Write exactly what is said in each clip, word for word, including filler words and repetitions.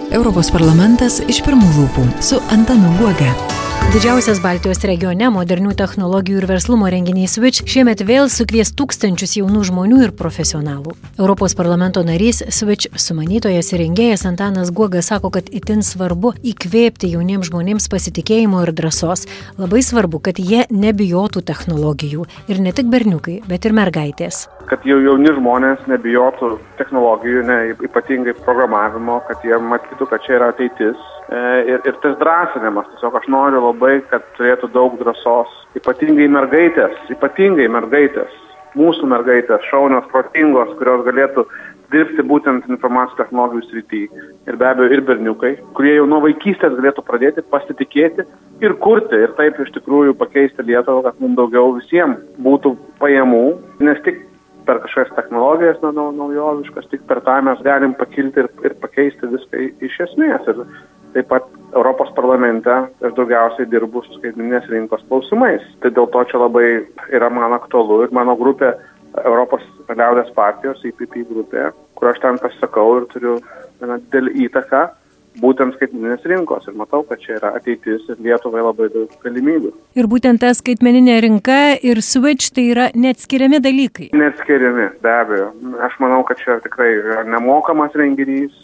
Europos parlamentas iš pirmų lūpų su Antanu Guoga. Didžiausias Baltijos regione modernių technologijų ir verslumo renginys Switch šiemet vėl sukvies tūkstančius jaunų žmonių ir profesionalų. Europos parlamento narys Switch sumanytojas ir rengėjas Antanas Guoga sako, kad itin svarbu įkvėpti jauniems žmonėms pasitikėjimo ir drąsos. Labai svarbu, kad jie nebijotų technologijų. Ir ne tik berniukai, bet ir mergaitės. Kad jau jauni žmonės nebijotų technologijų, ne, ypatingai programavimo, kad jie matytų, kad čia yra ateitis. E, ir, ir tas drąsinimas, tiesiog aš noriu labai, kad turėtų daug drąsos, ypatingai mergaitės, ypatingai mergaitės, mūsų mergaitės, šaunios, protingos, kurios galėtų dirbti būtent informacijos technologijų srityje. Ir be abejo ir berniukai, kurie jau nuo vaikystės galėtų pradėti pasitikėti ir kurti, ir taip iš tikrųjų pakeisti Lietuvą, kad mums daugiau visiems būtų pajamų, nes tik per kažkokias technologijas naujoviškas, tik per tą mes galim pakilti ir, ir pakeisti viską iš esmės. Ir taip pat Europos parlamente aš daugiausiai dirbu su skaitmeninės rinkos klausimais. Tai dėl to čia labai yra man aktualu ir mano grupė Europos liaudės partijos, E P P grupė, kur aš ten pasisakau ir turiu vieną didelį įtaką būtent skaitmeninės rinkos. Ir matau, kad čia yra ateitis ir Lietuvai labai daug galimybių. Ir būtent ta skaitmeninė rinka ir Switch tai yra neatskiriami dalykai. Neatskiriami, be abejo. Aš manau, kad čia tikrai yra nemokamas renginys.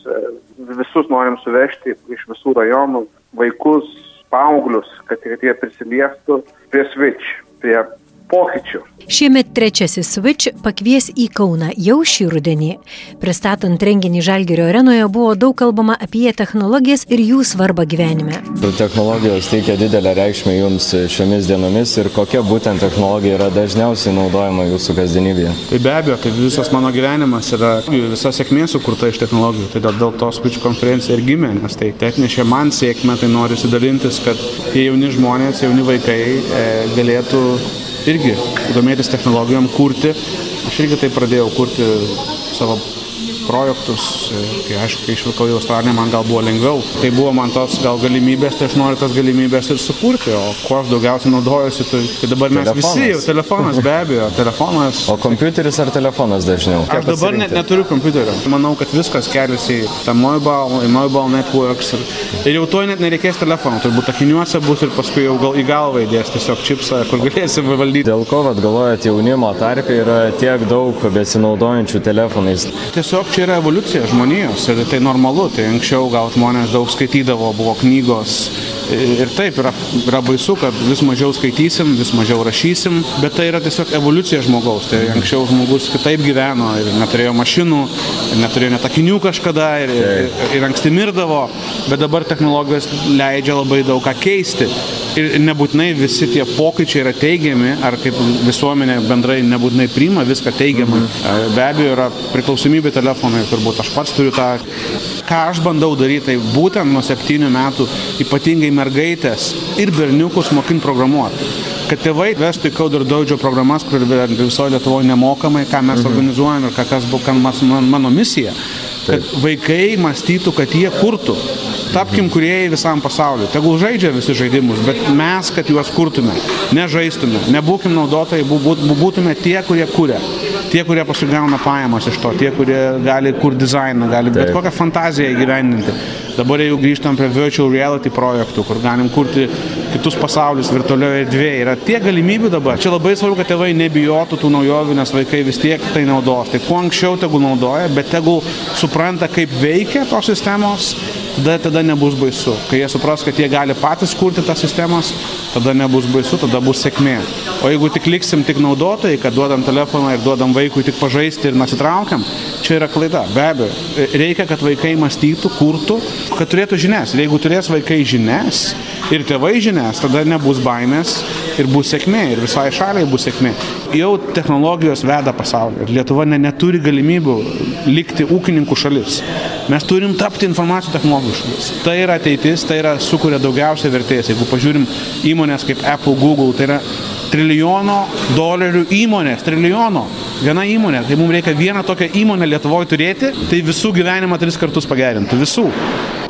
Visus norim suvežti iš visų rajonų, vaikus, paauglius, kad jie prisiliestų prie Switch, prie pokyčių. Šiemet trečiasis Switch pakvies į Kauną jau šį rudenį. Pristatant renginį Žalgirio arenoje buvo daug kalbama apie technologijas ir jų svarbą gyvenime. Technologijos teikia didelę reikšmę jums šiomis dienomis ir kokia būtent technologija yra dažniausiai naudojama jūsų kasdienybėje? Tai be abejo, tai visas mano gyvenimas yra visa sėkmė sukurta iš technologijų. Tai dėl to Switch konferencija ir gimė, nes tai atnešė man sėkmę, tai noriu dalintis, kad tie jauni žmonės, jauni vaikai e, galėtų irgi domėtis technologijom, kurti. Aš irgi tai pradėjau kurti savo projektus, kai aišku, kai išvykau į Australiją, man gal buvo lengviau. Tai buvo man tos gal galimybės, tai aš noriu tas galimybės ir sukurti, o kuo aš daugiausiai naudojuosi, tai, tai dabar mes telefonas. Visi jau, telefonas be abejo, telefonas. O kompiuteris ar telefonas dažniau? Aš dabar net neturiu kompiuterio. Manau, kad viskas keliasi į tą mobile, į mobile networks ir, ir jau to net nereikės telefonų, turbūt akiniuose bus ir paskui jau gal į galvą įdės tiesiog čipsą, kur galėsim valdyti. Dėl ko, vat, galvojat, jaunimo tarpe yra tiek daug besinaudojančių telefonais? Tiesiog čia yra evoliucija žmonijos ir tai normalu, tai anksčiau gal žmonės daug skaitydavo, buvo knygos ir taip yra, yra baisu, kad vis mažiau skaitysim, vis mažiau rašysim, bet tai yra tiesiog evoliucija žmogaus, tai anksčiau žmogus kitaip gyveno ir neturėjo mašinų, ir neturėjo net akinių kažkada ir, ir, ir anksti mirdavo, bet dabar technologijos leidžia labai daug ką keisti. Ir nebūtinai visi tie pokyčiai yra teigiami, ar kaip visuomenė bendrai nebūtinai priima viską teigiamai. Be abejo yra priklausomybė telefonai, turbūt aš pats turiu tą, ką aš bandau daryti, tai būtent nuo septynių metų ypatingai mergaitės ir berniukus mokinti programuoti. Kad tėvai vestų į Code ir Dojo programas, kur visoje Lietuvoje nemokamai, ką mes mhm. organizuojam ir kas buvo mano misija, kad Taip. Vaikai mąstytų, kad jie kurtų. Tapkim kūrėjai visam pasauliu. Tegul žaidžia visi žaidimus, bet mes, kad juos kurtume, nežaistume, nebūkim naudotojai, būtume tie, kurie kuria. Tie, kurie pasigauna pajamas iš to, tie, kurie gali kur dizainą, gali bet kokią fantaziją įgyvendinti. Dabar jau grįžtam prie virtual reality projektų, kur galim kurti kitus pasaulius virtualioje erdvėje. Yra tiek galimybių dabar. Čia labai svarbu, kad tėvai nebijotų tų naujovių, nes vaikai vis tiek tai naudos. Tai kuo anksčiau tegul naudoja, bet tegul supranta, kaip veikia tos sistemos, tada, tada nebus baisu. Kai jie supras, kad jie gali patys kurti tas sistemas, tada nebus baisu, tada bus sėkmė. O jeigu tik liksim tik naudotojai, kad duodam telefoną ir duodam vaikui tik pažaisti ir nesitraukiam, čia yra klaida. Be abejo, reikia, kad vaikai mąstytų, kurtų, kad turėtų žinias. Ir jeigu turės vaikai žinias ir tėvai žinias, tada nebus baimės ir bus sėkmė, ir visai šaliai bus sėkmė. Jau technologijos veda pasaulį ir Lietuva ne, neturi galimybių likti ūkininkų šalis. Mes turim tapti informacijų technologijų šalis. Tai yra ateitis, tai yra sukuria daugiausiai vertės. Jeigu pažiūrim įmonės kaip Apple, Google, tai yra trilijono dolerių įmonės, trilijono. Viena įmonė, tai mums reikia vieną tokią įmonę Lietuvoje turėti, tai visų gyvenimą tris kartus pagerintų, visų.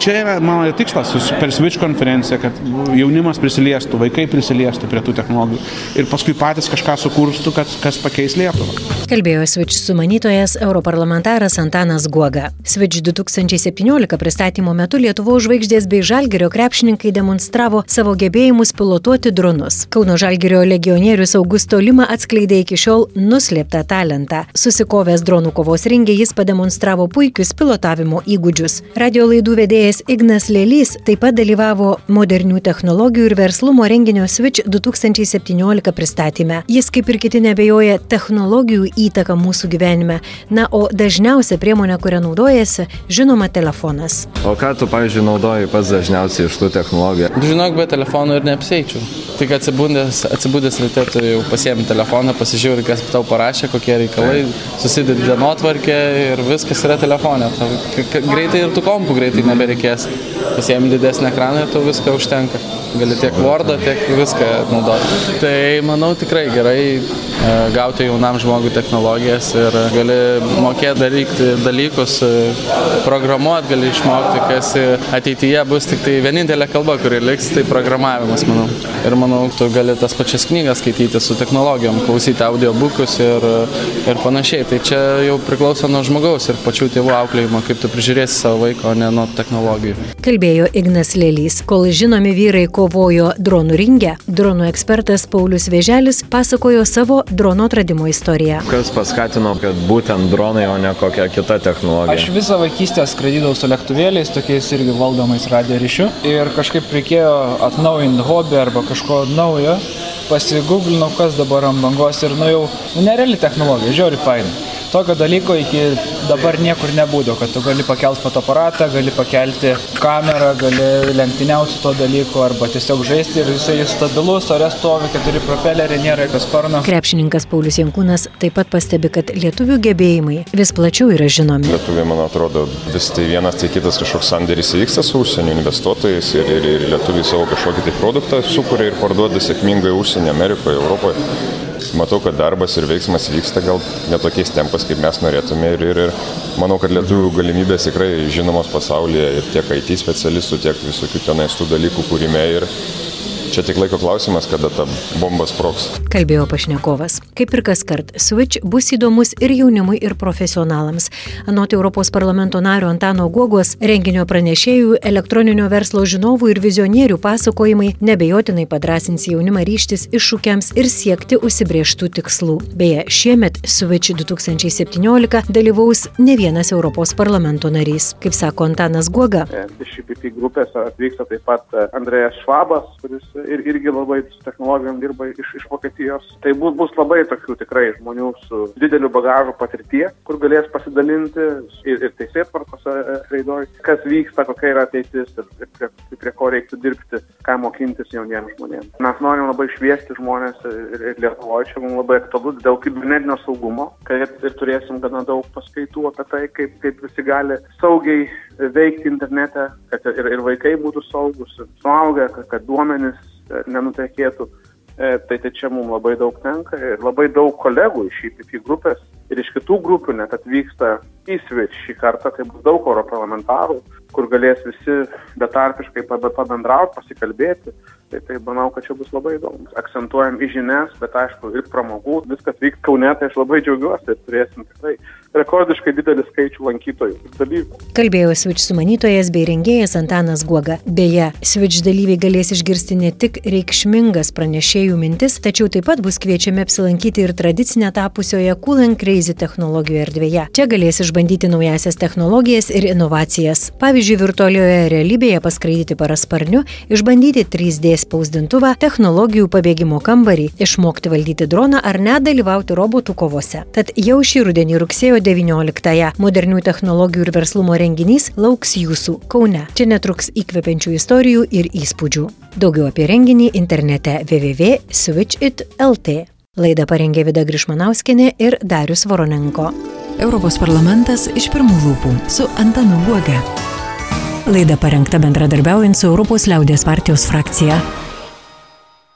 čia yra mano tikslas per Switch konferenciją, kad jaunimas prisiliestų, vaikai prisiliestų prie tų technologijų ir paskui patys kažką sukurstų, kad, kas pakeis Lietuvą. Kalbėjo Switch sumanytojas europarlamentaras Antanas Guoga. Switch du tūkstančiai septyniolika pristatymo metu Lietuvos žvaigždės bei Žalgirio krepšininkai demonstravo savo gebėjimus pilotuoti dronus. Kauno Žalgirio legionierius Augusto Lima atskleidė iki šiol nuslėptą talentą. Susikovęs dronų kovos ringe jis pademonstravo puikius pilotavimo įgūdžius. Radio laidų vedėjas Ignas Lėlys taip pat dalyvavo modernių technologijų ir verslumo renginio Switch du tūkstančiai septyniolika pristatyme. Jis kaip ir kiti nebejoja technologijų įtaką mūsų gyvenime. Na, o dažniausia priemonė, kurią naudojasi, žinoma, telefonas. O ką tu, pavyzdžiui, naudoji pats dažniausiai iš tų technologijų? Žinok, be telefonų ir neapsieičiau. Tik atsibūdęs, atsibūdęs ryte tu jau pasiemi telefoną, pasižiūri, kas tau parašė, kokie reikalai, susidedi dienotvarkę ir viskas yra telefone. Greitai ir tų kompų greitai nebereikės. Pasiemi didesnį ekraną ir tau viską užtenka. Gali tiek Wordą, tiek viską naudoti. Tai manau tikrai gerai gauti jaunam žmogui technologijas ir gali mokėti daryti dalykus, programuoti, gali išmokti, kas ateityje bus tik tai vienintelė kalba, kuri liks, tai programavimas, manau. Ir manau, tu gali tas pačias knygas skaityti su technologijom, klausyti audiobukus ir, ir panašiai. Tai čia jau priklauso nuo žmogaus ir pačių tėvų auklėjimo, kaip tu prižiūrėsi savo vaiką, o ne nuo technologijų. Kalbėjo Ignas Lėlys. Kol žinomi vyrai kovojo dronų ringe, dronų ekspertas Paulius Vėželis pasakojo savo drono atradimo istoriją. Kas paskatino, kad būtent dronai, o ne kokia kita technologija? Aš visą vaikystę skraidydavau su lėktuvėliais, tokiais irgi valdomais radijo ryšiu. Ir kažkaip reikėjo atnaujinti hobį arba kažko naujo. Pasigūglinau, kas dabar ant bangos ir nu jau nereali technologija, žiauri fainai. Tokio dalyko iki dabar niekur nebūdavo, kad tu gali pakelti fotoaparatą, gali pakelti kamerą, gali lenktyniauti to dalyko arba tiesiog žaisti ir jisai stabilus, ore stovi, keturi propeleriai, nėra jokio sparno. Krepšininkas Paulius Jankūnas taip pat pastebi, kad lietuvių gebėjimai vis plačiau yra žinomi. Lietuviai, man atrodo, vis tai vienas, tai kitas kažkoks sandėris vyksta su užsienio investuotojais ir, ir, ir lietuviai savo kažkokį tai produktą sukuria ir parduoda sėkmingai užsienio, Amerikoje, Europoje. Matau, kad darbas ir veiksmas vyksta gal netokiais tempas, kaip mes norėtume ir, ir, ir manau, kad lietuvių galimybės tikrai žinomos pasaulyje ir tiek I T specialistų, tiek visokių tenais tų dalykų kūrime ir čia tik laiko klausimas, kada ta bomba sprogs. Kalbėjo pašnekovas. Kaip ir kaskart, Switch bus įdomus ir jaunimui, ir profesionalams. Anot Europos parlamento nario Antano Guogos, renginio pranešėjų, elektroninio verslo žinovų ir vizionierių pasakojimai nebejotinai padrąsins jaunimą ryžtis iššūkiams ir siekti užsibrėžtų tikslų. Beje, šiemet Switch du tūkstančiai septyniolika dalyvaus ne vienas Europos parlamento narys. Kaip sako Antanas Guoga. Iš I P P grupės atvyksta taip pat Andrejas Švabas, kuris ir irgi labai su technologijom dirba iš, iš Vokietijos. Tai bus, bus labai tokių tikrai žmonių su dideliu bagažu patirtie, kur galės pasidalinti ir, ir teisėtvarkos raidoj, kas vyksta, kokia yra ateitis ir, ir prie, prie ko reiktų dirbti, ką mokintis jauniems žmonėms. Mes norim labai šviesti žmonės ir, ir Lietuvoje čia mums labai aktualu dėl kibernetinio saugumo, kad ir turėsim gana daug paskaitų apie tai, kaip, kaip visi gali saugiai veikti internete, kad ir, ir vaikai būtų saugus, suaugę, kad, kad duomenys nenutekėtų. E, tai, tai čia mums labai daug tenka ir labai daug kolegų iš I P P grupės ir iš kitų grupių net atvyksta į Switch šį kartą, tai bus daug europarlamentarų, kur galės visi betarpiškai pabendrauti, pasikalbėti. Tai, tai manau, kad čia bus labai įdomu. Akcentuojam į žinias, bet aišku, ir pramogų. Viskas vyks Kaune, tai aš labai džiaugiuosi ir turėsim tikrai rekordiškai didelį skaičių lankytojų ir dalyvių. Kalbėjo Switch sumanytojas bei rengėjas Antanas Guoga. Beje, Switch dalyviai galės išgirsti ne tik reikšmingas pranešėjų mintis, tačiau taip pat bus kviečiami apsilankyti ir tradicinę tapusioje Cool and Crazy technologijų erdvėje. Čia galės išbandyti naujasias technologijas ir inovacijas. Pavyzdžiui, virtualioje realybėje paskraidyti parasparniu, išbandyti trys D spausdintuvą, technologijų pabėgimo kambarį, išmokti valdyti droną ar net dalyvauti robotų kovose. Tad jau šį rudenį rugsėjo devynioliktąją modernių technologijų ir verslumo renginys lauks jūsų Kaune. Čia netruks įkvepiančių istorijų ir įspūdžių. Daugiau apie renginį internete w w w taškas switch it taškas l t. Laidą parengė Vida Grišmanauskienė ir Darius Voronenko. Europos parlamentas iš pirmų lūpų su Antanu Guoga. Laida parengta bendradarbiaujant su Europos liaudies partijos frakcija.